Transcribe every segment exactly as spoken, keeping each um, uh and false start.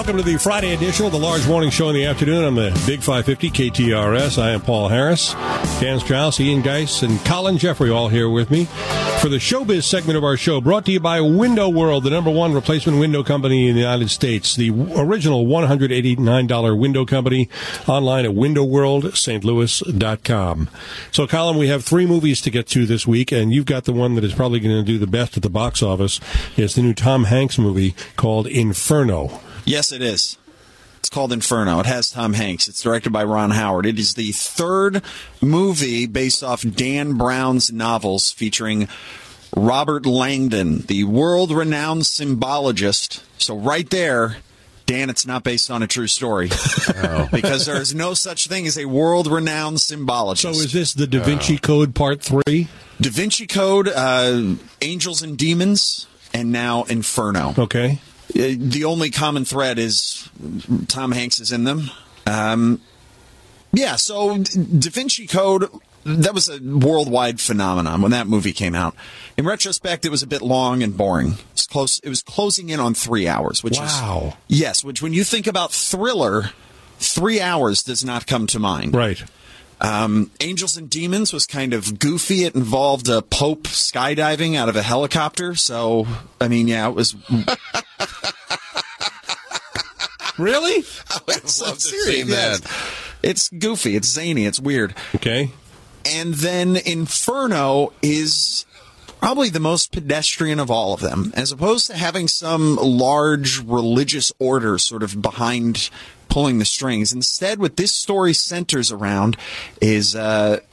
Welcome to the Friday edition of the Large Morning Show in the afternoon on the Big five fifty K T R S. I am Paul Harris, Dan Strauss, Ian Geis, and Colin Jeffrey all here with me for the Showbiz segment of our show, brought to you by Window World, the number one replacement window company in the United States. The original one hundred eighty-nine dollars window company, online at window world st louis dot com. So, Colin, we have three movies to get to this week, and you've got the one that is probably going to do the best at the box office. It's the new Tom Hanks movie called Inferno. Yes, it is. It's called Inferno. It has Tom Hanks. It's directed by Ron Howard. It is the third movie based off Dan Brown's novels featuring Robert Langdon, the world-renowned symbologist. So right there, Dan, it's not based on a true story. Oh. Because there is no such thing as a world-renowned symbologist. So is this the Da Vinci oh. Code Part three? Da Vinci Code, uh, Angels and Demons, and now Inferno. Okay. The only common thread is Tom Hanks is in them. Um, yeah, so Da Vinci Code, that was a worldwide phenomenon when that movie came out. In retrospect, it was a bit long and boring. It was, close, it was closing in on three hours. Which wow. Is, yes, which when you think about Thriller, three hours does not come to mind. Right. Um, Angels and Demons was kind of goofy. It involved a Pope skydiving out of a helicopter. So, I mean, yeah, it was... Really? I would love to see that. It's goofy. It's zany. It's weird. Okay. And then Inferno is probably the most pedestrian of all of them. As opposed to having some large religious order sort of behind pulling the strings. Instead, what this story centers around is uh,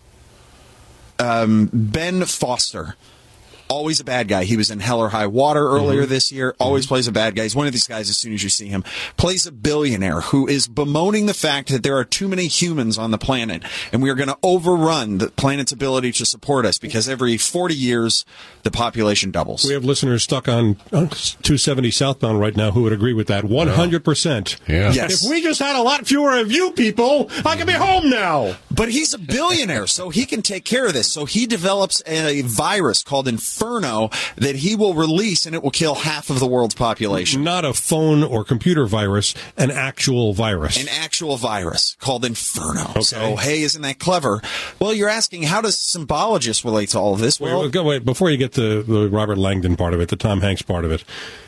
um, Ben Foster. Always a bad guy. He was in Hell or High Water earlier mm-hmm. this year. Always mm-hmm. plays a bad guy. He's one of these guys as soon as you see him. Plays a billionaire who is bemoaning the fact that there are too many humans on the planet, and we are going to overrun the planet's ability to support us because every forty years, the population doubles. We have listeners stuck on two seventy southbound right now who would agree with that one hundred percent. Yeah. Yes. If we just had a lot fewer of you people, I could be home now. But he's a billionaire, so he can take care of this. So he develops a virus called Inferno. Inferno that he will release, and it will kill half of the world's population. Not a phone or computer virus, an actual virus. An actual virus called Inferno. Okay. So, hey, isn't that clever? Well, you're asking, how does symbologist relate to all of this? Well, wait, wait, wait, before you get to the Robert Langdon part of it, the Tom Hanks part of it,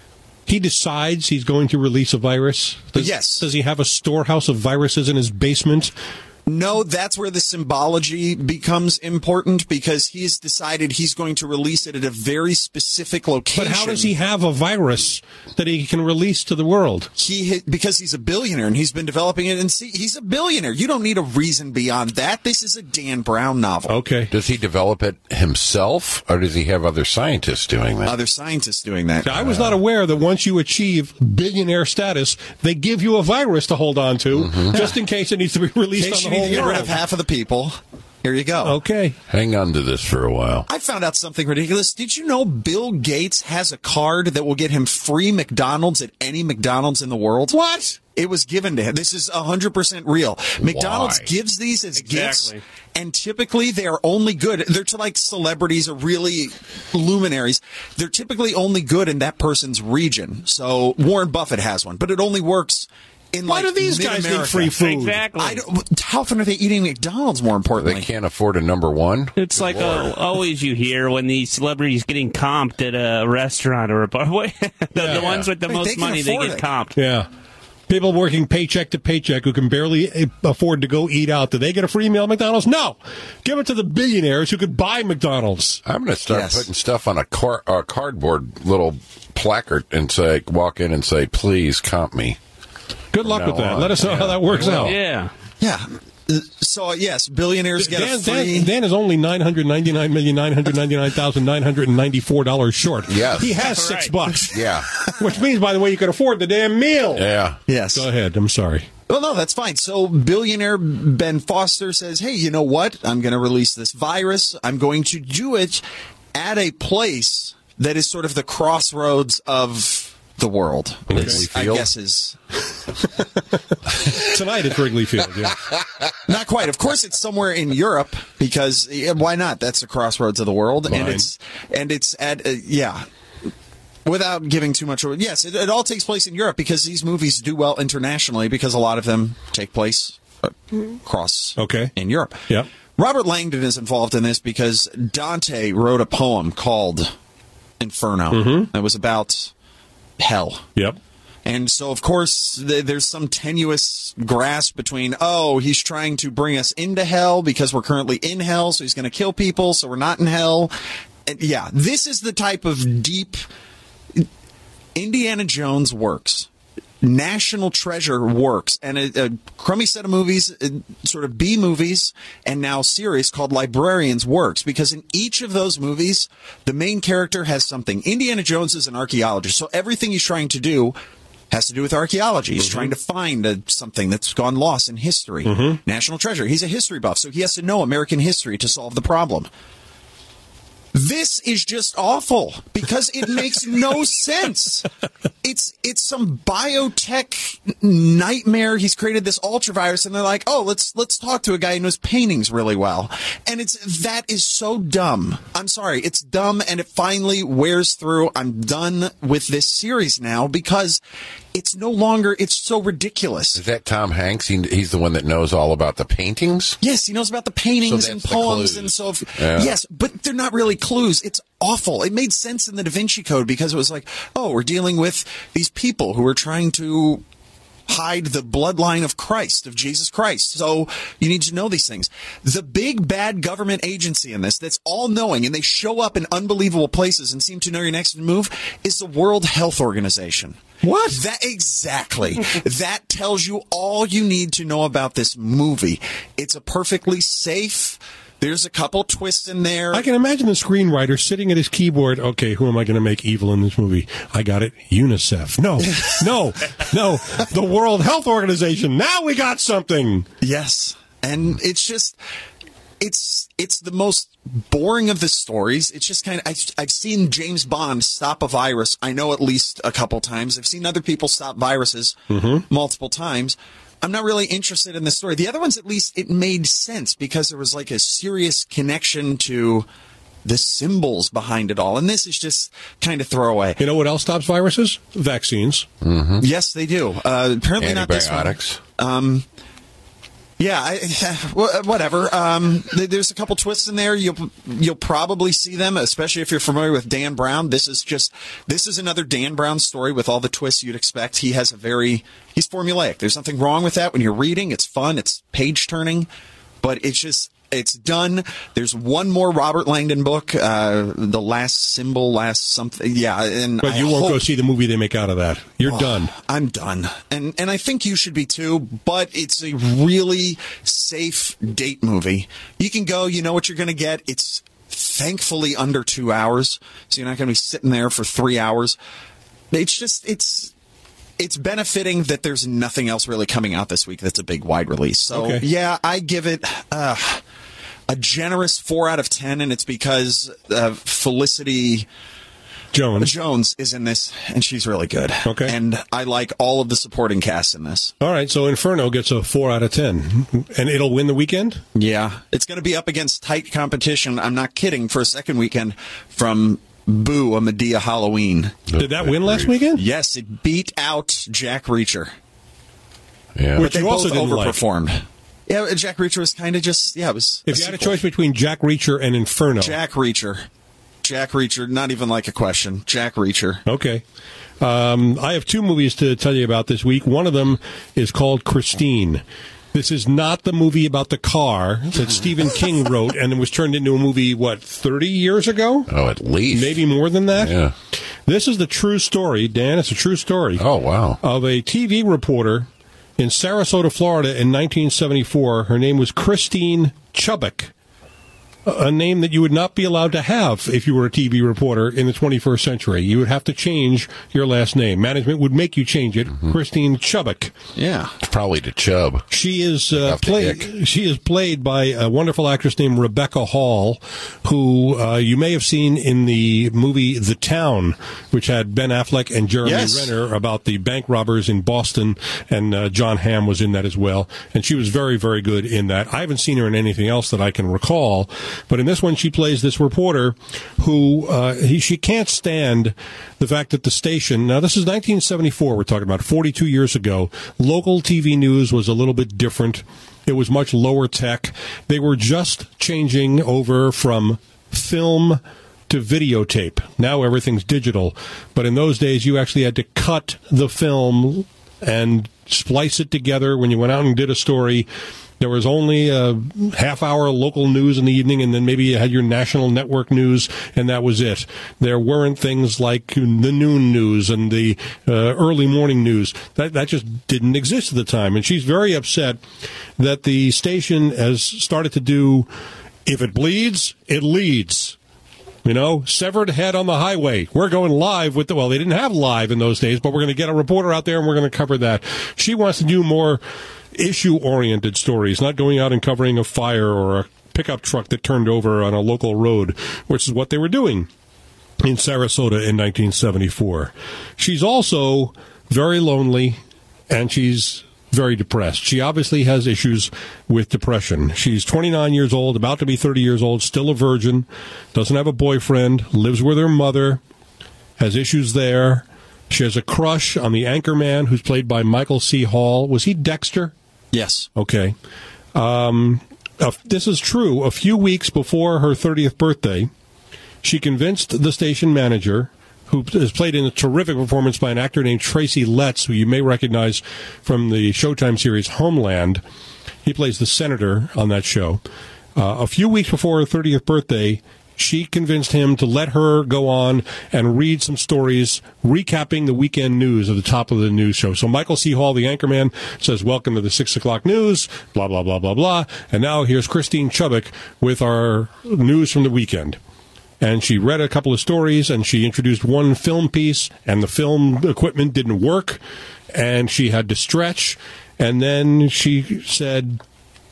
he decides he's going to release a virus? Does, yes. Does he have a storehouse of viruses in his basement? No, that's where the symbology becomes important because he's decided he's going to release it at a very specific location. But how does he have a virus that he can release to the world? He because he's a billionaire and he's been developing it. And see, he's a billionaire. You don't need a reason beyond that. This is a Dan Brown novel. Okay. Does he develop it himself, or does he have other scientists doing that? Other scientists doing that. I was not aware that once you achieve billionaire status, they give you a virus to hold on to, mm-hmm. just in case it needs to be released on the whole world. Get rid of half of the people. Here you go. Okay. Hang on to this for a while. I found out something ridiculous. Did you know Bill Gates has a card that will get him free McDonald's at any McDonald's in the world? What? It was given to him. This is one hundred percent real. McDonald's Why? gives these as exactly. gifts, and typically they are only good. They're to like celebrities or really luminaries. They're typically only good in that person's region. So Warren Buffett has one, but it only works in Why like do these guys Mid-America. need free food? Exactly. I don't, how often are they eating McDonald's, more importantly? They can't afford a number one? It's like uh, always you hear when these celebrities getting comped at a restaurant or a bar. the, Yeah. the ones with the Wait, most they can money, they afford get it. comped. Yeah. People working paycheck to paycheck who can barely afford to go eat out. Do they get a free meal at McDonald's? No. Give it to the billionaires who could buy McDonald's. I'm going to start Yes. putting stuff on a car, uh, cardboard little placard and say, walk in and say, please comp me. Good luck No, with that. uh, Let us know yeah. how that works Well, out. Yeah. Yeah. Uh, So, yes, billionaires get Dan, a free... Dan, Dan is only nine hundred ninety-nine million nine hundred ninety-nine thousand nine hundred ninety-four dollars short. Yes. He has six Right. bucks. Yeah. Which means, by the way, you could afford the damn meal. Yeah. Yes. Go ahead. I'm sorry. Well, no, that's fine. So billionaire Ben Foster says, hey, you know what? I'm going to release this virus. I'm going to do it at a place that is sort of the crossroads of the world. Wrigley It's, I Field? guess is... Tonight at Wrigley Field, yeah. Not quite. Of course, it's somewhere in Europe because yeah, why not? That's the crossroads of the world, Fine. and it's and it's at uh, yeah. Without giving too much away, yes, it, it all takes place in Europe because these movies do well internationally because a lot of them take place across okay. in Europe. Yep. Robert Langdon is involved in this because Dante wrote a poem called Inferno. Mm-hmm. It was about hell. Yep. And so, of course, th- there's some tenuous grasp between, oh, he's trying to bring us into hell because we're currently in hell, so he's going to kill people, so we're not in hell. And yeah, this is the type of deep Indiana Jones works. National Treasure works, and a, a crummy set of movies, sort of B movies, and now series called Librarians works, because in each of those movies, the main character has something. Indiana Jones is an archaeologist, so everything he's trying to do has to do with archaeology. He's mm-hmm. trying to find a, something that's gone lost in history. Mm-hmm. National Treasure. He's a history buff, so he has to know American history to solve the problem. This is just awful because it makes no sense. It's it's some biotech nightmare. He's created this ultravirus, and they're like, "Oh, let's let's talk to a guy who knows paintings really well." And it's that is so dumb. I'm sorry, it's dumb, and it finally wears through. I'm done with this series now because it's no longer. It's so ridiculous. Is that Tom Hanks? He, he's the one that knows all about the paintings. Yes, he knows about the paintings so and the poems clues. and so. If, yeah. Yes, but they're not really clues. It's awful. It made sense in the Da Vinci Code because it was like, oh, we're dealing with these people who are trying to hide the bloodline of Christ, of Jesus Christ. So you need to know these things. The big bad government agency in this that's all-knowing, and they show up in unbelievable places and seem to know your next move, is the World Health Organization. What? That exactly. That tells you all you need to know about this movie. It's a perfectly safe. There's a couple twists in there. I can imagine the screenwriter sitting at his keyboard. Okay, who am I going to make evil in this movie? I got it. UNICEF. No, no, no. The World Health Organization. Now we got something. Yes. And it's just, it's it's the most boring of the stories. It's just kind of, I've, I've seen James Bond stop a virus, I know at least a couple times. I've seen other people stop viruses mm-hmm. multiple times. I'm not really interested in this story. The other ones, at least, it made sense because there was like a serious connection to the symbols behind it all. And this is just kind of throwaway. You know what else stops viruses? Vaccines. Mm-hmm. Yes, they do. Uh, apparently not this one. Antibiotics. Um, yeah, I, whatever. Um, there's a couple twists in there. You'll you'll probably see them, especially if you're familiar with Dan Brown. This is just this is another Dan Brown story with all the twists you'd expect. He has a very he's formulaic. There's nothing wrong with that when you're reading. It's fun. It's page turning, but it's just it's done. There's one more Robert Langdon book, uh, The Last Symbol, Last something. Yeah, and but you I won't hope, go see the movie they make out of that. You're oh, done. I'm done, and and I think you should be too. But it's a really safe date movie. You can go. You know what you're going to get. It's thankfully under two hours, so you're not going to be sitting there for three hours. It's just it's. It's benefiting that there's nothing else really coming out this week that's a big wide release. So, okay. yeah, I give it uh, a generous four out of ten, and it's because uh, Felicity Jones. Jones is in this, and she's really good. Okay. And I like all of the supporting cast in this. All right, so Inferno gets a four out of ten, and it'll win the weekend? Yeah. It's going to be up against tight competition, I'm not kidding, for a second weekend from Boo, A Medea Halloween. Did that win last weekend? Yes, it beat out Jack Reacher. Yeah. But Which they you also both didn't like. overperformed. Yeah, Jack Reacher was kind of just, yeah, it was. If you had a choice between Jack Reacher and Inferno. Jack Reacher. Jack Reacher, not even like a question. Jack Reacher. Okay. Um, I have two movies to tell you about this week. One of them is called Christine. This is not the movie about the car that Stephen King wrote and it was turned into a movie, what, thirty years ago? Oh, at least. Maybe more than that? Yeah. This is the true story, Dan. It's a true story. Oh, wow. Of a T V reporter in Sarasota, Florida in nineteen seventy-four. Her name was Christine Chubbuck. A name that you would not be allowed to have if you were a T V reporter in the twenty-first century. You would have to change your last name. Management would make you change it. Mm-hmm. Christine Chubbuck. Yeah. It's probably to Chubb. She is uh, After played. Dick. She is played by a wonderful actress named Rebecca Hall, who uh, you may have seen in the movie The Town, which had Ben Affleck and Jeremy Yes. Renner about the bank robbers in Boston, and uh, John Hamm was in that as well. And she was very, very good in that. I haven't seen her in anything else that I can recall. But in this one, she plays this reporter who uh, he, she can't stand the fact that the station, now this is nineteen seventy-four, we're talking about forty-two years ago, local T V news was a little bit different. It was much lower tech. They were just changing over from film to videotape. Now everything's digital. But in those days, you actually had to cut the film and splice it together when you went out and did a story. There was only a half-hour local news in the evening, and then maybe you had your national network news, and that was it. There weren't things like the noon news and the uh, early morning news. That that just didn't exist at the time. And she's very upset that the station has started to do, if it bleeds, it leads. You know, severed head on the highway. We're going live with the, well, they didn't have live in those days, but we're going to get a reporter out there and we're going to cover that. She wants to do more issue-oriented stories, not going out and covering a fire or a pickup truck that turned over on a local road, which is what they were doing in Sarasota in nineteen seventy-four. She's also very lonely, and she's very depressed. She obviously has issues with depression. She's twenty-nine years old, about to be thirty years old, still a virgin, doesn't have a boyfriend, lives with her mother, has issues there. She has a crush on the anchorman who's played by Michael C. Hall. Was he Dexter? Yes. Okay. Um, uh, this is true. A few weeks before her thirtieth birthday, she convinced the station manager, who is played in a terrific performance by an actor named Tracy Letts, who you may recognize from the Showtime series Homeland. He plays the senator on that show. Uh, a few weeks before her thirtieth birthday, she convinced him to let her go on and read some stories recapping the weekend news at the top of the news show. So Michael C. Hall, the anchorman, says, welcome to the six o'clock news, blah, blah, blah, blah, blah. And now here's Christine Chubbuck with our news from the weekend. And she read a couple of stories, and she introduced one film piece, and the film equipment didn't work, and she had to stretch. And then she said,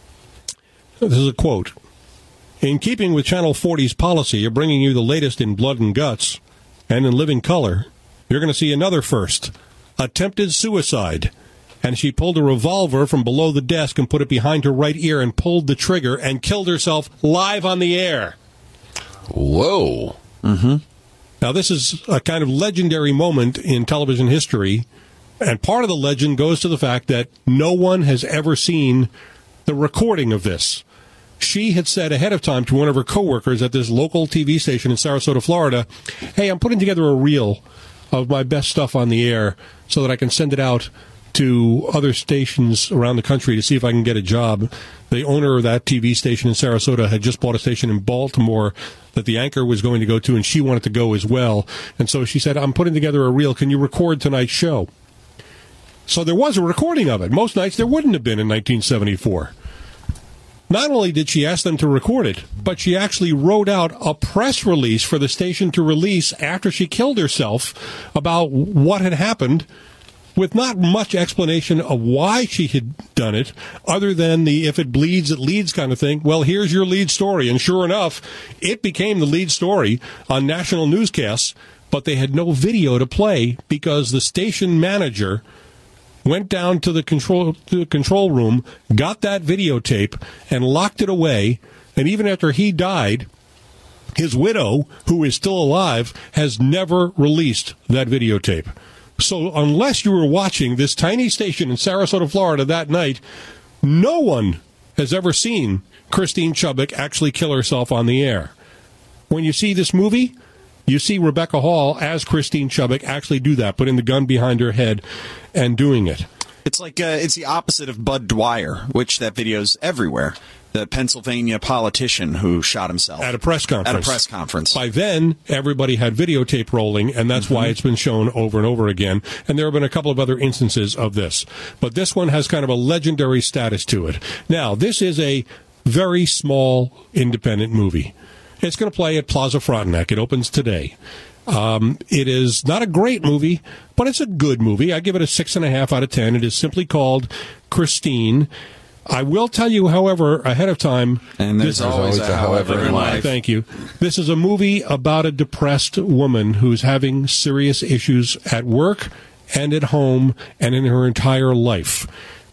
this is a quote, "In keeping with Channel forty's policy of bringing you the latest in blood and guts and in living color, you're going to see another first, attempted suicide." And she pulled a revolver from below the desk and put it behind her right ear and pulled the trigger and killed herself live on the air. Whoa. Mm-hmm. Now, this is a kind of legendary moment in television history, and part of the legend goes to the fact that no one has ever seen the recording of this. She had said ahead of time to one of her coworkers at this local T V station in Sarasota, Florida, hey, I'm putting together a reel of my best stuff on the air so that I can send it out to other stations around the country to see if I can get a job. The owner of that T V station in Sarasota had just bought a station in Baltimore that the anchor was going to go to, and she wanted to go as well. And so she said, I'm putting together a reel. Can you record tonight's show? So there was a recording of it. Most nights there wouldn't have been in nineteen seventy-four. Not only did she ask them to record it, but she actually wrote out a press release for the station to release after she killed herself about what had happened, with not much explanation of why she had done it, other than the if it bleeds, it leads kind of thing. Well, here's your lead story. And sure enough, it became the lead story on national newscasts, but they had no video to play because the station manager went down to the control to the control room, got that videotape, and locked it away. And even after he died, his widow, who is still alive, has never released that videotape. So unless you were watching this tiny station in Sarasota, Florida that night, no one has ever seen Christine Chubbuck actually kill herself on the air. When you see this movie, you see Rebecca Hall as Christine Chubbuck actually do that, putting the gun behind her head and doing it. It's like uh, it's the opposite of Bud Dwyer, which that video's everywhere. The Pennsylvania politician who shot himself at a press conference. At a press conference. By then, everybody had videotape rolling, and that's mm-hmm. why it's been shown over and over again. And there have been a couple of other instances of this. But this one has kind of a legendary status to it. Now, this is a very small independent movie. It's going to play at Plaza Frontenac. It opens today. Um, it is not a great movie, but it's a good movie. I give it a six and a half out of ten. It is simply called Christine. I will tell you, however, ahead of time. And there's always a however in life. Thank you. This is a movie about a depressed woman who's having serious issues at work and at home and in her entire life.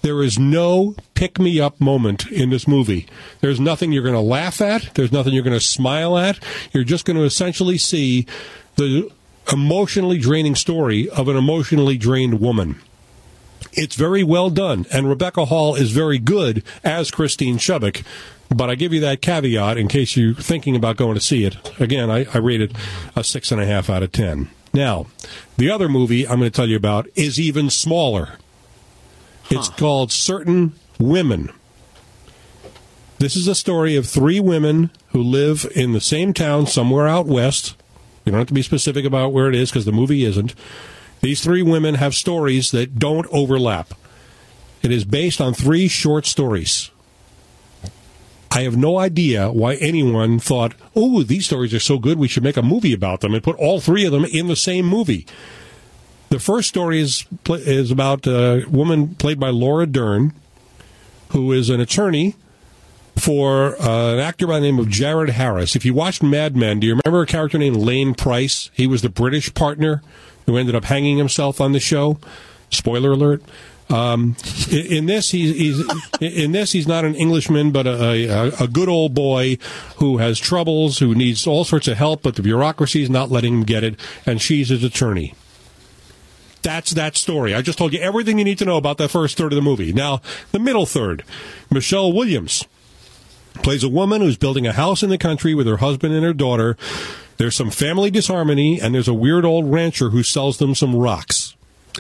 There is no pick-me-up moment in this movie. There's nothing you're going to laugh at. There's nothing you're going to smile at. You're just going to essentially see the emotionally draining story of an emotionally drained woman. It's very well done, and Rebecca Hall is very good as Christine Chubbuck, but I give you that caveat in case you're thinking about going to see it. Again, I, I rate it a six and a half out of ten. Now, the other movie I'm going to tell you about is even smaller. Huh. It's called Certain Women. This is a story of three women who live in the same town somewhere out west. You don't have to be specific about where it is because the movie isn't. These three women have stories that don't overlap. It is based on three short stories. I have no idea why anyone thought, oh, these stories are so good, we should make a movie about them and put all three of them in the same movie. The first story is is about a woman played by Laura Dern, who is an attorney for uh, an actor by the name of Jared Harris. If you watched Mad Men, do you remember a character named Lane Price? He was the British partner who ended up hanging himself on the show. Spoiler alert. Um, in, in this, he's, he's in this he's not an Englishman, but a, a, a good old boy who has troubles, who needs all sorts of help, but the bureaucracy is not letting him get it, and she's his attorney. That's that story. I just told you everything you need to know about that first third of the movie. Now, the middle third. Michelle Williams plays a woman who's building a house in the country with her husband and her daughter. There's some family disharmony, and there's a weird old rancher who sells them some rocks.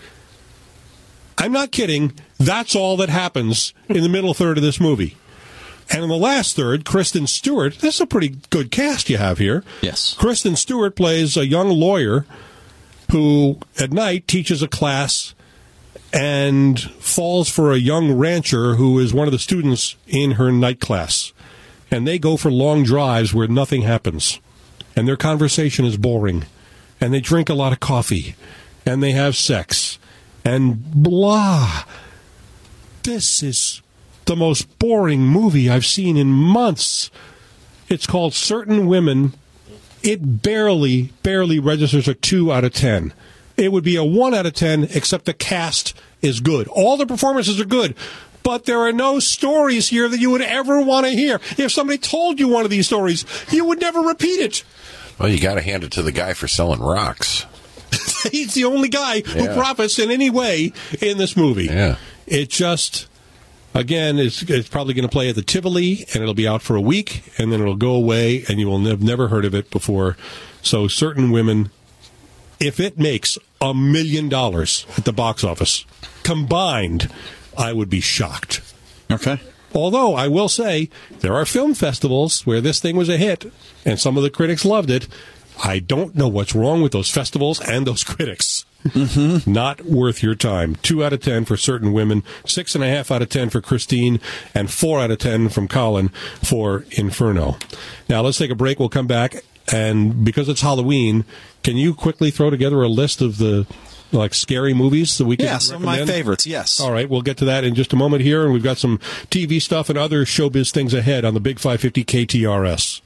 I'm not kidding. That's all that happens in the middle third of this movie. And in the last third, Kristen Stewart, this is a pretty good cast you have here. Yes. Kristen Stewart plays a young lawyer who, at night, teaches a class and falls for a young rancher who is one of the students in her night class. And they go for long drives where nothing happens. And their conversation is boring. And they drink a lot of coffee. And they have sex. And blah. This is the most boring movie I've seen in months. It's called Certain Women. It barely, barely registers a two out of ten. It would be a one out of ten, except the cast is good. All the performances are good. But there are no stories here that you would ever want to hear. If somebody told you one of these stories, you would never repeat it. Well, you got to hand it to the guy for selling rocks. He's the only guy yeah. who profits in any way in this movie. Yeah. It just, again, it's, it's probably going to play at the Tivoli, and it'll be out for a week, and then it'll go away, and you will have never heard of it before. So Certain Women, if it makes a million dollars at the box office, combined, I would be shocked. Okay. Although, I will say, there are film festivals where this thing was a hit, and some of the critics loved it. I don't know what's wrong with those festivals and those critics. Mm-hmm. Not worth your time. Two out of ten for Certain Women, six and a half out of ten for Christine, and four out of ten from Colin for Inferno. Now, let's take a break. We'll come back, and because it's Halloween, can you quickly throw together a list of the like scary movies that we can Yeah, some recommend? of my favorites, yes. All right, we'll get to that in just a moment here, and we've got some T V stuff and other showbiz things ahead on the Big five fifty K T R S.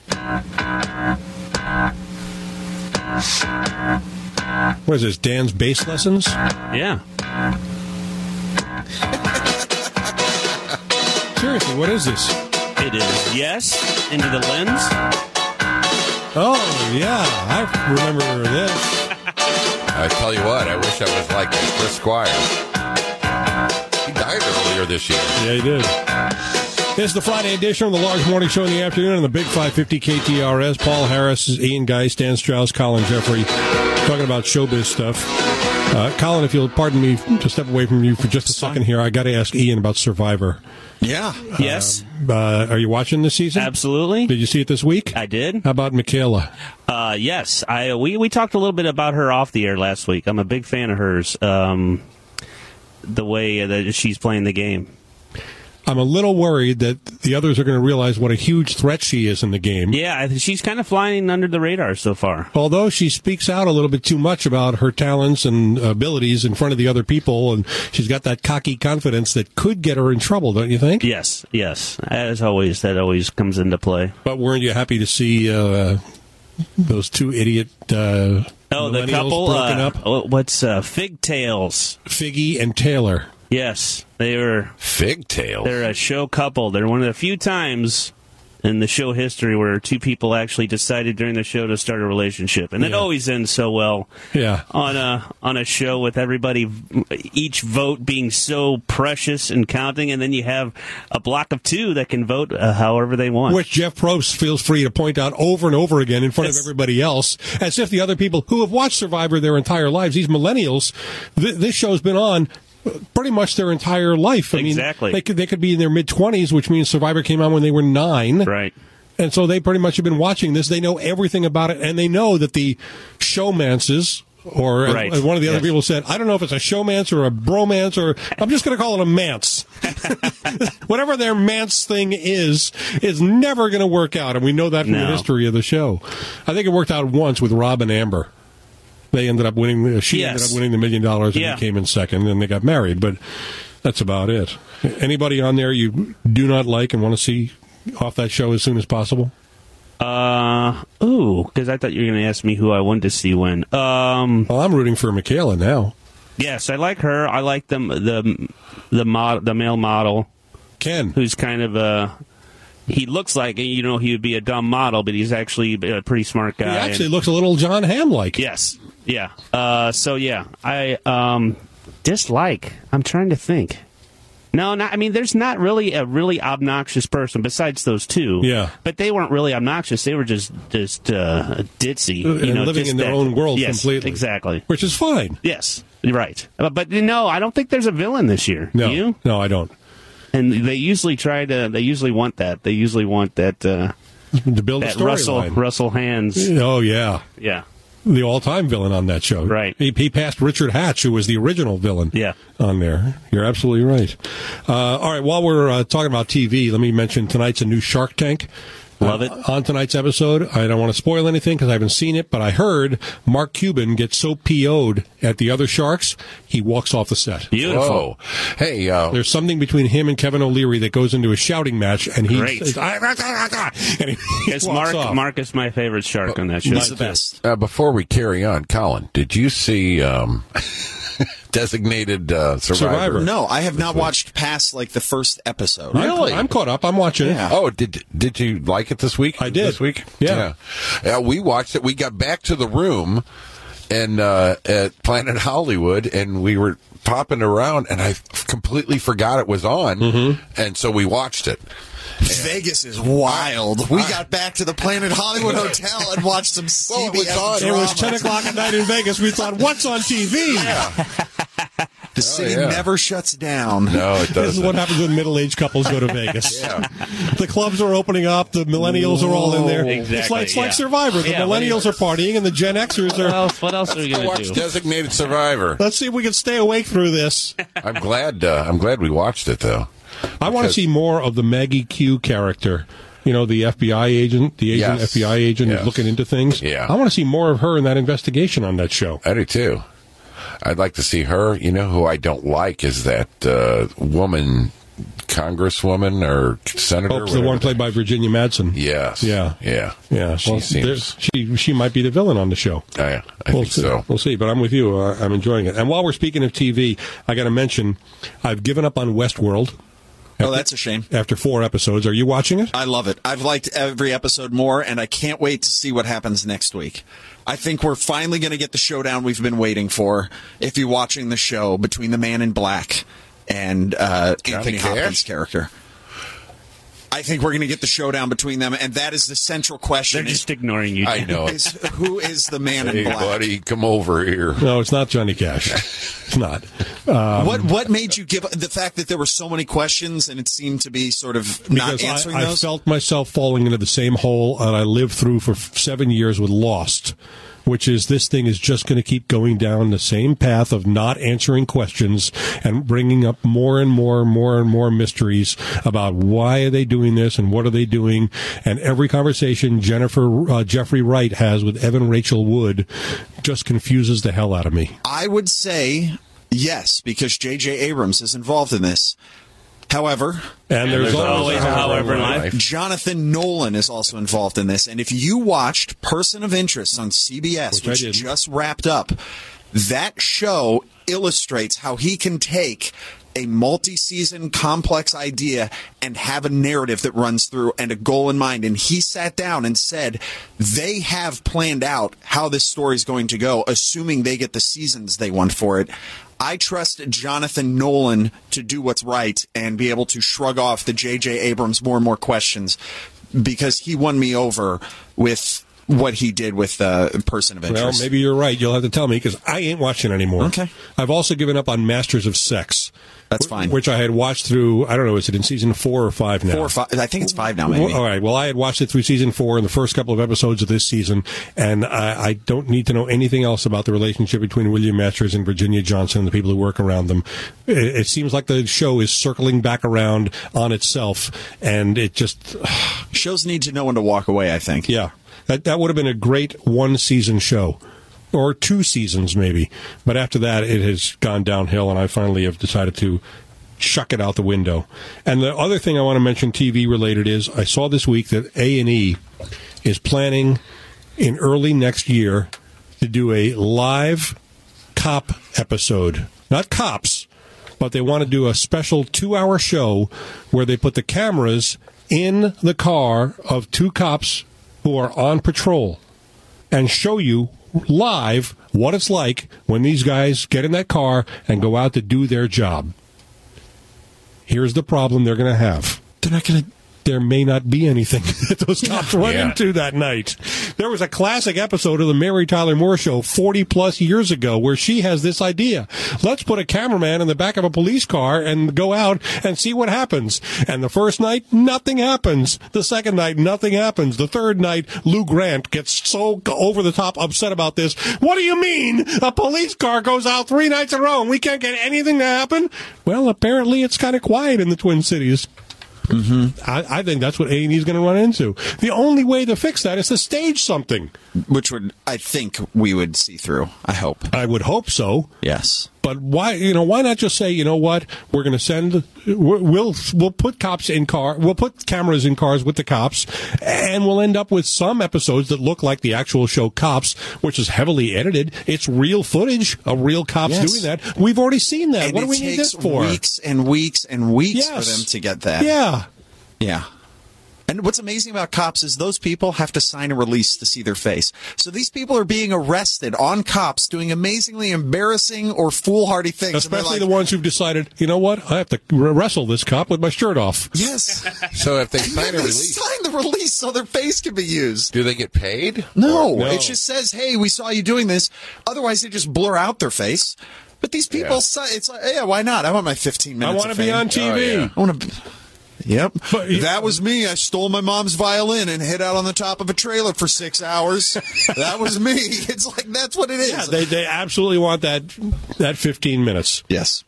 What is this, Dan's bass lessons? Yeah. Seriously, what is this? It is Yes, Into the Lens. Oh, yeah, I remember this. I tell you what, I wish I was like Chris Squire. He died earlier this year. Yeah, he did. This is the Friday edition of the Large Morning Show in the afternoon on the Big five fifty K T R S. Paul Harris, Ian Geist, Dan Strauss, Colin Jeffrey, talking about showbiz stuff. Uh, Colin, if you'll pardon me to step away from you for just a second here, I got to ask Ian about Survivor. Yeah. Yes. Uh, uh, are you watching this season? Absolutely. Did you see it this week? I did. How about Michaela? Uh, yes. I we, we talked a little bit about her off the air last week. I'm a big fan of hers. Um, the way that she's playing the game. I'm a little worried that the others are going to realize what a huge threat she is in the game. Yeah, I think she's kind of flying under the radar so far. Although she speaks out a little bit too much about her talents and abilities in front of the other people, and she's got that cocky confidence that could get her in trouble, don't you think? Yes, yes. As always, that always comes into play. But weren't you happy to see uh, those two idiot uh, Oh, the millennials couple? broken Uh, up? oh, what's uh, Figtails? Figgy and Taylor. Yes, they were. Figtails. They're a show couple. They're one of the few times in the show history where two people actually decided during the show to start a relationship, and it Yeah. always ends so well. Yeah. On a on a show with everybody, each vote being so precious and counting, and then you have a block of two that can vote uh, however they want. Which Jeff Probst feels free to point out over and over again in front Yes. of everybody else, as if the other people who have watched Survivor their entire lives, these millennials, th- this show's been on pretty much their entire life. I Exactly. mean, they could they could be in their mid twenties, which means Survivor came on when they were nine, Right. and so they pretty much have been watching this. They know everything about it, and they know that the showmances. Or Right. as one of the other Yes. people said, I don't know if it's a showmance or a bromance, or I'm just going to call it a mance. Whatever their mance thing is, is never going to work out, and we know that from the No. history of the show. I think it worked out once with Rob and Amber. They ended up winning. She Yes. ended up winning the million dollars, and Yeah. he came in second, and they got married. But that's about it. Anybody on there you do not like and want to see off that show as soon as possible? Uh, ooh, because I thought you were going to ask me who I wanted to see win. Um, Well, I'm rooting for Michaela now. yes, I like her. I like the the the mod, the male model Ken. who's kind of a. He looks like, you know, he would be a dumb model, but he's actually a pretty smart He guy. actually and- looks a little John Hamm-like. yes, yeah. Uh, so yeah, I um dislike. I'm trying to think. No, not, I mean, there's not really a really obnoxious person besides those two. Yeah. But they weren't really obnoxious. They were just just uh, ditzy. You And know, living just in their that- own world yes, completely. Exactly. Which is fine. Yes, right. Uh, But no, I don't think there's a villain this year. No, Do you? no, I don't. And they usually try to. They usually want that. They usually want that. Uh, To build a that Russell storyline. Russell Hands. Oh, yeah. Yeah. The all-time villain on that show. Right. He, he passed Richard Hatch, who was the original villain Yeah. on there. You're absolutely right. Uh, all right, while we're uh, talking about T V, let me mention tonight's a new Shark Tank. Love Uh, it. On tonight's episode, I don't want to spoil anything because I haven't seen it, but I heard Mark Cuban gets so P O'd at the other sharks, he walks off the set. Beautiful. Whoa. Hey, uh, There's something between him and Kevin O'Leary that goes into a shouting match, and he Great. says, "Ah, ah, ah, ah," and he, he Yes, walks Mark. off. Mark is my favorite shark on that show. He's the best. uh, before we carry on, Colin, did you see um, Designated uh, Survivor? Survivor. No, I have not watched past like the first episode. Really? I'm, I'm caught up. I'm watching Yeah. it. Oh, did did you like it this week? I did. This week? Yeah. Yeah. Yeah, we watched it. We got back to the room and uh, at Planet Hollywood, and we were popping around, and I completely forgot it was on, Mm-hmm. and so we watched it. Vegas is wild. We got back to the Planet Hollywood Hotel and watched some C Well, it B S was on. It was drama. ten o'clock at night in Vegas. We thought, what's on T V? The city yeah. never shuts down. No, it This is doesn't. what happens when middle-aged couples go to Vegas. Yeah. The clubs are opening up. The millennials are all in there. Exactly, it's like, it's like yeah. Survivor. The Yeah, millennials are partying, and the Gen Xers What are. else? What else are we Go going watch to do? Designated Survivor. Let's see if we can stay awake through this. I'm glad. Uh, I'm glad we watched it though. I want to Because- see more of the Maggie Q character. You know, the F B I agent, the Asian Yes. F B I agent Yes. who's looking into things. Yeah. I want to see more of her in that investigation on that show. I do too. I'd like to see her. You know who I don't like is that uh, woman, congresswoman or senator. Oh, the one whatever. played by Virginia Madsen. Yes. Yeah. Yeah. Yeah, She well, seems. there's- she she might be the villain on the show. I, I we'll think see. so. We'll see. But I'm with you. Uh, I'm enjoying it. And while we're speaking of T V, I got to mention I've given up on Westworld. Oh, that's a shame. After four episodes, are you watching it? I love it. I've liked every episode more, and I can't wait to see what happens next week. I think we're finally going to get the showdown we've been waiting for. If you're watching the show between the Man in Black and uh, Anthony Cash? Hopkins' character, I think we're going to get the showdown between them, and that is the central question: They're is, just ignoring you. I know. is who is the Man Hey, in Black? buddy, come over here. No, it's not Johnny Cash. It's not. Um, What what made you give the fact that there were so many questions and it seemed to be sort of not because answering I, I those? felt myself falling into the same hole that I lived through for f- seven years with Lost, which is this thing is just going to keep going down the same path of not answering questions and bringing up more and more and more and more mysteries about why are they doing this and what are they doing. And every conversation Jennifer uh, Jeffrey Wright has with Evan Rachel Wood just confuses the hell out of me. I would say yes, because J J. Abrams is involved in this. However, And there's, there's always, always a however in life. Jonathan Nolan is also involved in this. And if you watched Person of Interest on C B S, Which I which, didn't. just wrapped up, that show illustrates how he can take a multi-season complex idea and have a narrative that runs through and a goal in mind. And he sat down and said they have planned out how this story is going to go, assuming they get the seasons they want for it. I trust Jonathan Nolan to do what's right and be able to shrug off the J J Abrams more and more questions, because he won me over with what he did with uh, Person of Interest. Well, maybe you're right. You'll have to tell me, because I ain't watching anymore. Okay. I've also given up on Masters of Sex. That's fine. Which I had watched through, I don't know, is it in season four or five now? Four or five. I think it's five now, maybe. Well, all right. Well, I had watched it through season four and the first couple of episodes of this season, and I, I don't need to know anything else about the relationship between William Masters and Virginia Johnson and the people who work around them. It, it seems like the show is circling back around on itself, and it just... Shows need to know when to walk away, I think. Yeah. That, that would have been a great one-season show. Or two seasons, maybe. But after that, it has gone downhill, and I finally have decided to chuck it out the window. And the other thing I want to mention T V-related is I saw this week that A and E is planning in early next year to do a live cop episode. Not cops, but they want to do a special two-hour show where they put the cameras in the car of two cops who are on patrol and show you live what it's like when these guys get in that car and go out to do their job. Here's the problem they're going to have. They're not going to... There may not be anything that those cops run Yeah. into that night. There was a classic episode of the Mary Tyler Moore Show forty-plus years ago where she has this idea. Let's put a cameraman in the back of a police car and go out and see what happens. And the first night, nothing happens. The second night, nothing happens. The third night, Lou Grant gets so over-the-top upset about this. What do you mean? A police car goes out three nights in a row and we can't get anything to happen? Well, apparently it's kind of quiet in the Twin Cities. Mm-hmm. I, I think that's what A and E is going to run into. The only way to fix that is to stage something. Which would, I think, we would see through. I hope. I would hope so. Yes. But why, you know, why not just say, you know what, we're going to send, we'll we'll put cops in car, we'll put cameras in cars with the cops, and we'll end up with some episodes that look like the actual show Cops, which is heavily edited. It's real footage of real cops Yes. doing that. We've already seen that. And What it do we need takes this for? weeks and weeks and weeks Yes. for them to get that. Yeah. Yeah. And what's amazing about Cops is those people have to sign a release to see their face. So these people are being arrested on Cops doing amazingly embarrassing or foolhardy things. And they're Especially like, the ones who've decided, you know what, I have to wrestle this cop with my shirt off. Yes. So if they And sign then a they release, sign the release so their face can be used. do they get paid? No, No. it just says, hey, we saw you doing this. Otherwise, they just blur out their face. But these people, Yeah. si- it's like, yeah, why not? I want my fifteen I minutes want of to be fame. on T V. Oh, yeah. I want to be... Yep. But you- that was me. I stole my mom's violin and hid out on the top of a trailer for six hours. That was me. It's like, that's what it is. Yeah, they, they absolutely want that that fifteen minutes. yes.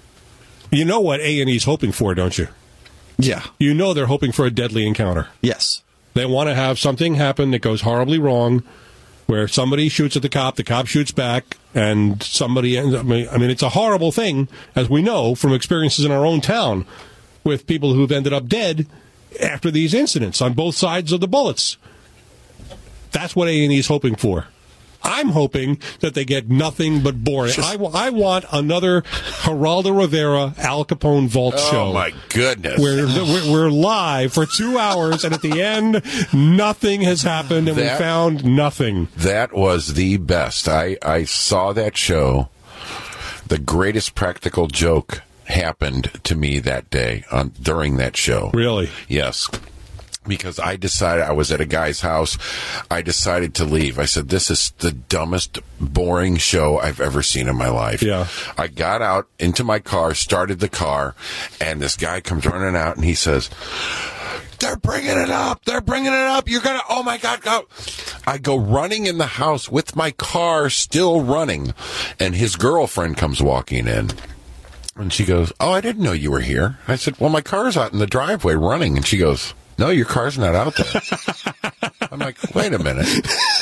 You know what A and E's hoping for, don't you? Yeah. You know they're hoping for a deadly encounter. Yes. They want to have something happen that goes horribly wrong, where somebody shoots at the cop, the cop shoots back, and somebody ends up... I mean, I mean, it's a horrible thing, as we know from experiences in our own town, with people who've ended up dead after these incidents on both sides of the bullets. That's what A and E is hoping for. I'm hoping that they get nothing but boring. I, w- I want another Geraldo Rivera, Al Capone vault Oh show. my goodness! We're, we're, we're live for two hours, and at the end, nothing has happened, and That- we found nothing. That was the best. I, I saw that show. The greatest practical joke happened to me that day on during that show. Really? Yes. Because I decided, I was at a guy's house. I decided to leave. I said, this is the dumbest, boring show I've ever seen in my life. Yeah. I got out into my car, started the car, and this guy comes running out and he says, they're bringing it up. They're bringing it up. You're going to, oh my God, go. I go running in the house with my car still running, and his girlfriend comes walking in. And she goes, oh, I didn't know you were here. I said, well, my car's out in the driveway running. And she goes, no, your car's not out there. I'm like, wait a minute.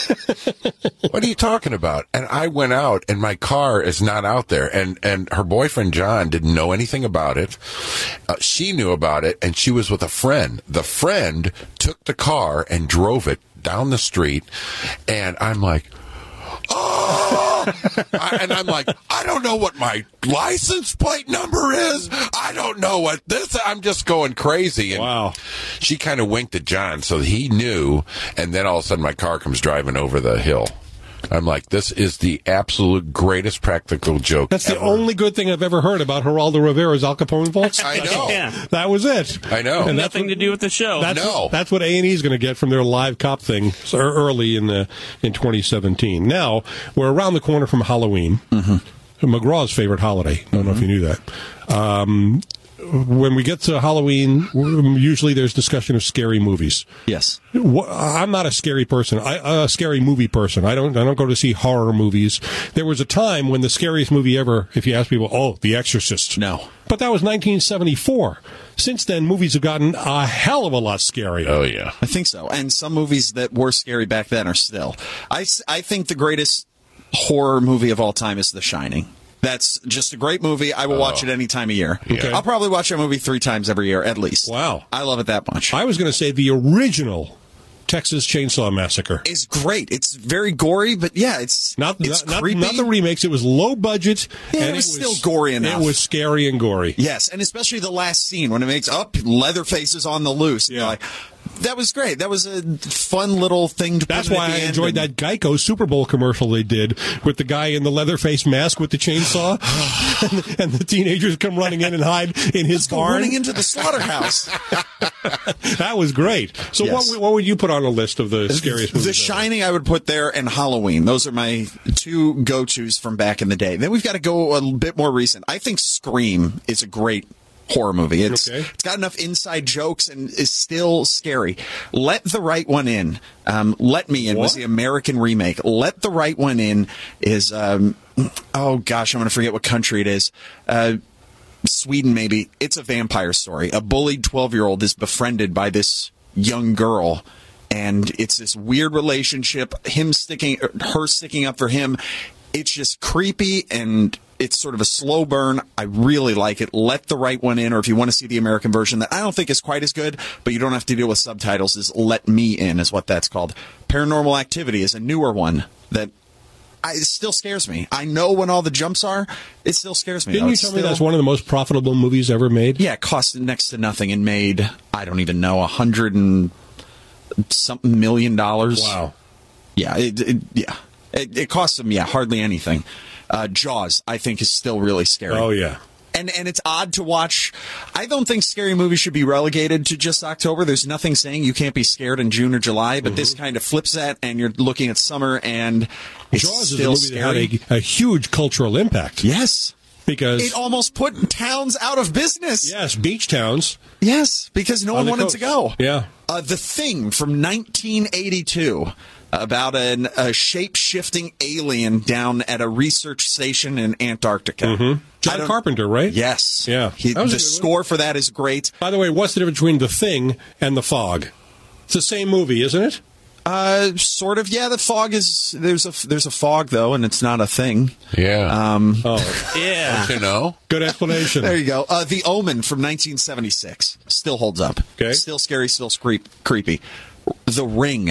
What are you talking about? And I went out, and my car is not out there. And, and her boyfriend, John, didn't know anything about it. Uh, she knew about it, and she was with a friend. The friend took the car and drove it down the street. And I'm like, oh, I, and I'm like, I don't know what my license plate number is. I don't know what this. I'm just going crazy. And Wow. She kind of winked at John, so he knew. And then all of a sudden, my car comes driving over the hill. I'm like, this is the absolute greatest practical joke. That's the ever. only good thing I've ever heard about Geraldo Rivera's Al Capone vaults. I know. Yeah. That was it. I know. And that's Nothing what- to do with the show. That's No. what, that's what A and E is going to get from their live cop thing so early in the in twenty seventeen. Now we're around the corner from Halloween, mm-hmm. McGraw's favorite holiday. Don't know if you knew that. Um, when we get to Halloween, usually there's discussion of scary movies. Yes. Wh- I'm not a scary person. I, a scary movie person. I don't. I don't go to see horror movies. There was a time when the scariest movie ever, if you ask people, oh, The Exorcist. No. But that was nineteen seventy-four. Since then, movies have gotten a hell of a lot scarier. Oh, yeah. I think so. And some movies that were scary back then are still. I, s- I think the greatest horror movie of all time is The Shining. That's just a great movie. I will watch it any time of year. Okay. I'll probably watch that movie three times every year at least. Wow. I love it that much. I was going to say the original Texas Chainsaw Massacre. It's great. It's very gory, but yeah, it's Not, it's not, not, creepy. not the remakes. It was low budget. Yeah, and it was still gory enough. It was scary and gory. Yes, and especially the last scene when it makes up Leatherface is on the loose. Yeah. You're like, that was great. That was a fun little thing to That's put in why at I the end enjoyed and- that Geico Super Bowl commercial they did with the guy in the Leatherface mask with the chainsaw, and, the, and the teenagers come running in and hide in his Go barn. running into the slaughterhouse. That was great. So Yes. what, what would you put on a list of the scariest movies? The ever? Shining I would put there, and Halloween. Those are my two go-tos from back in the day. Then we've got to go a bit more recent. I think Scream is a great horror movie. It's Okay. it's got enough inside jokes and is still scary. Let the Right One In. Um, Let Me In was What? the American remake. Let the Right One In is um, oh gosh, I'm going to forget what country it is. Uh, Sweden, maybe. It's a vampire story. A bullied twelve-year-old is befriended by this young girl, and it's this weird relationship, him sticking, her sticking up for him. It's just creepy, and it's sort of a slow burn. I really like it. Let the Right One In, or if you want to see the American version that I don't think is quite as good, but you don't have to deal with subtitles, is Let Me In, is what that's called. Paranormal Activity is a newer one that I, it still scares me. I know when all the jumps are, it still scares me. Didn't though. you It's tell me still- that's one of the most profitable movies ever made? Yeah, it cost next to nothing and made, I don't even know, a hundred and something million dollars. Wow. Yeah, it, it, yeah. It, it cost them, yeah, hardly anything. Uh, Jaws, I think, is still really scary. Oh, yeah. And and it's odd to watch. I don't think scary movies should be relegated to just October. There's nothing saying you can't be scared in June or July, but this kind of flips that, and you're looking at summer, and it's Jaws still is a movie scary. that had a, a huge cultural impact. Yes. Because, It almost put towns out of business. yes, beach towns. Yes, because no On one the wanted coast. to go. Yeah. Uh, the Thing from nineteen eighty-two, about an, a shape-shifting alien down at a research station in Antarctica. Mm-hmm. I John don't- Carpenter, right? Yes. Yeah. He, That was the a good one. score for that is great. By the way, what's the difference between The Thing and The Fog? It's the same movie, isn't it? Uh, sort of. Yeah, the fog is there's a there's a fog though, and it's not a thing. Yeah. Um, Oh, Yeah. you know? good explanation. there you go. Uh, the Omen from nineteen seventy-six still holds up. Okay. Still scary, still creep, creepy. The Ring.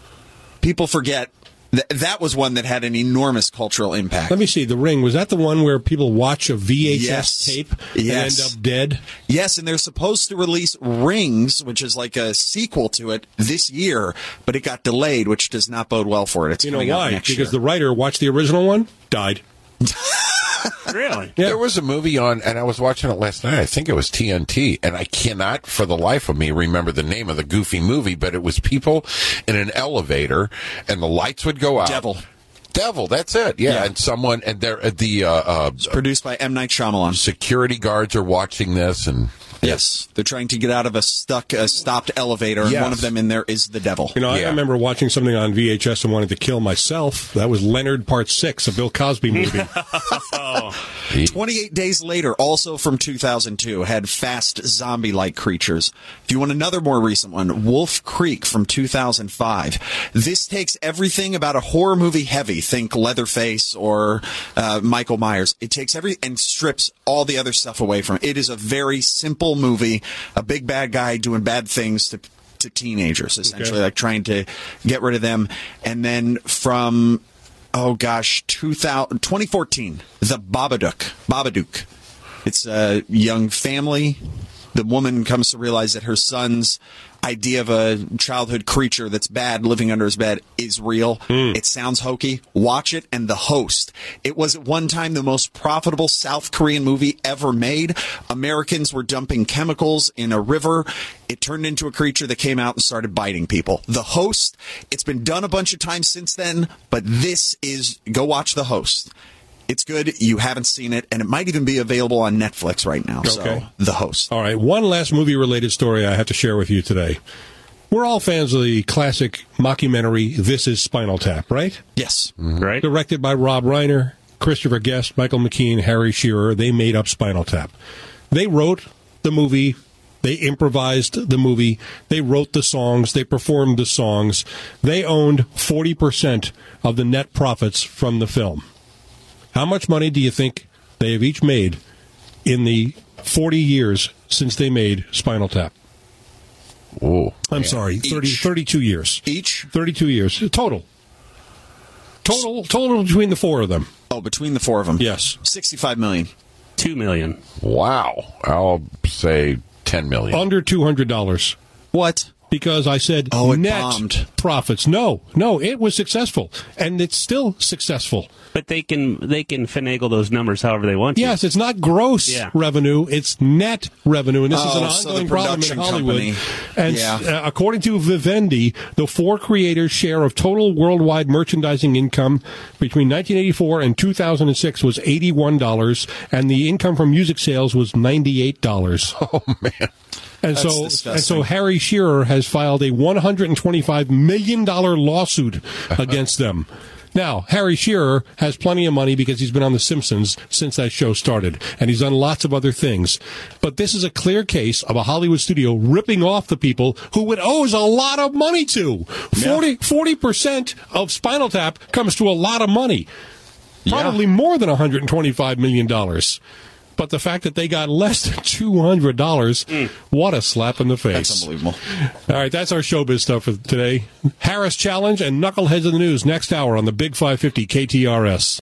People forget that that was one that had an enormous cultural impact. Let me see. The Ring, was that the one where people watch a V H S Yes. tape Yes. and end up dead? Yes, and they're supposed to release Rings, which is like a sequel to it, this year, but it got delayed, which does not bode well for it. It's You know coming out why? next Because year. the writer watched the original one, died. Really? Yeah. There was a movie on, and I was watching it last night. I think it was T N T, and I cannot, for the life of me, remember the name of the goofy movie. But it was people in an elevator, and the lights would go out. Devil. Devil. That's it. Yeah, Yeah. and someone, and they're uh, the uh, uh, Produced by M. Night Shyamalan. security guards are watching this, and Yes, they're trying to get out of a stuck, a stopped elevator, and Yes. one of them in there is the devil. You know, I Yeah. remember watching something on V H S and wanted to kill myself. That was Leonard Part Six, a Bill Cosby movie. twenty-eight Days Later, also from two thousand two, had fast zombie-like creatures. If you want another more recent one, Wolf Creek from two thousand five. This takes everything about a horror movie heavy, think Leatherface or uh, Michael Myers. It takes every and strips all the other stuff away from it. It is a very simple movie, a big bad guy doing bad things to to teenagers, essentially, Okay. like trying to get rid of them. And then from oh gosh, two thousand, twenty fourteen, The Babadook. Babadook. It's a young family. The woman comes to realize that her son's idea of a childhood creature that's bad living under his bed is real. Mm. It sounds hokey. Watch it. And The Host. It was at one time the most profitable South Korean movie ever made. Americans were dumping chemicals in a river. It turned into a creature that came out and started biting people. The Host. It's been done a bunch of times since then, but this is, go watch The Host. It's good. You haven't seen it, and it might even be available on Netflix right now. Okay. So, The Host. All right, one last movie-related story I have to share with you today. We're all fans of the classic mockumentary This Is Spinal Tap, right? Yes. Mm-hmm. Right. Directed by Rob Reiner, Christopher Guest, Michael McKean, Harry Shearer. They made up Spinal Tap. They wrote the movie. They improvised the movie. They wrote the songs. They performed the songs. They owned forty percent of the net profits from the film. How much money do you think they have each made in the forty years since they made Spinal Tap? Oh, I'm sorry, thirty, Each. thirty-two years. Each? thirty-two years. Total. Total total between the four of them. Oh, between the four of them. Yes. sixty-five million. Two million. wow. I'll say ten million. Under two hundred dollars. What? Because I said Oh, it net bombed. profits. No, no, it was successful. And it's still successful. But they can they can finagle those numbers however they want to. Yes, it's not gross Yeah. revenue, it's net revenue, and this is Oh, an so ongoing the problem in production Hollywood. company. And Yeah. uh, according to Vivendi, the four creators' share of total worldwide merchandising income between nineteen eighty-four and two thousand six was eighty-one dollars, and the income from music sales was ninety-eight dollars. Oh, man. And That's so, disgusting. and so Harry Shearer has filed a one hundred twenty-five million dollars lawsuit against them. Now, Harry Shearer has plenty of money because he's been on The Simpsons since that show started, and he's done lots of other things. But this is a clear case of a Hollywood studio ripping off the people who it owes a lot of money to. forty, forty percent of Spinal Tap comes to a lot of money. Probably more than one hundred twenty-five million dollars. But the fact that they got less than two hundred dollars, mm. what a slap in the face. That's unbelievable. All right, that's our showbiz stuff for today. Harris Challenge and Knuckleheads of the News next hour on the Big five fifty K T R S.